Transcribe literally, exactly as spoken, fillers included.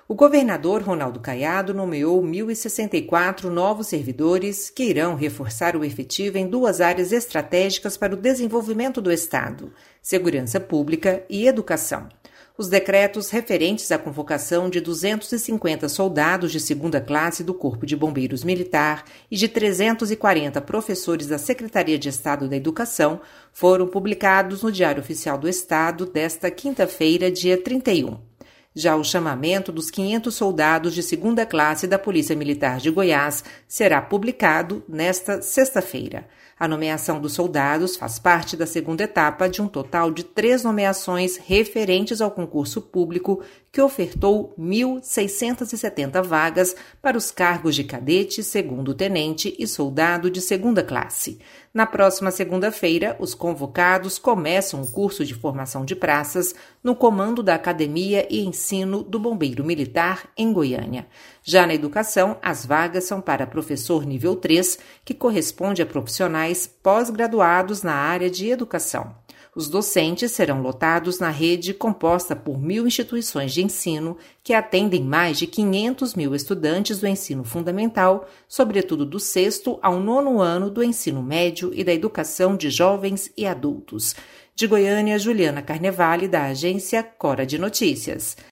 O governador Ronaldo Caiado nomeou mil e sessenta e quatro novos servidores que irão reforçar o efetivo em duas áreas estratégicas para o desenvolvimento do Estado: segurança pública e educação. Os decretos referentes à convocação de duzentos e cinquenta soldados de segunda classe do Corpo de Bombeiros Militar e de trezentos e quarenta professores da Secretaria de Estado da Educação foram publicados no Diário Oficial do Estado desta quinta-feira, dia trinta e um. Já o chamamento dos quinhentos soldados de segunda classe da Polícia Militar de Goiás será publicado nesta sexta-feira. A nomeação dos soldados faz parte da segunda etapa de um total de três nomeações referentes ao concurso público que ofertou mil seiscentas e setenta vagas para os cargos de cadete, segundo-tenente e soldado de segunda classe. Na próxima segunda-feira, os convocados começam o curso de formação de praças no comando da Academia e Ensino do Bombeiro Militar em Goiânia. Já na educação, as vagas são para professor nível três, que corresponde a profissionais pós-graduados na área de educação. Os docentes serão lotados na rede composta por mil instituições de ensino que atendem mais de quinhentos mil estudantes do ensino fundamental, sobretudo do sexto ao nono ano do ensino médio e da educação de jovens e adultos. De Goiânia, Juliana Carnevale, da agência Cora de Notícias.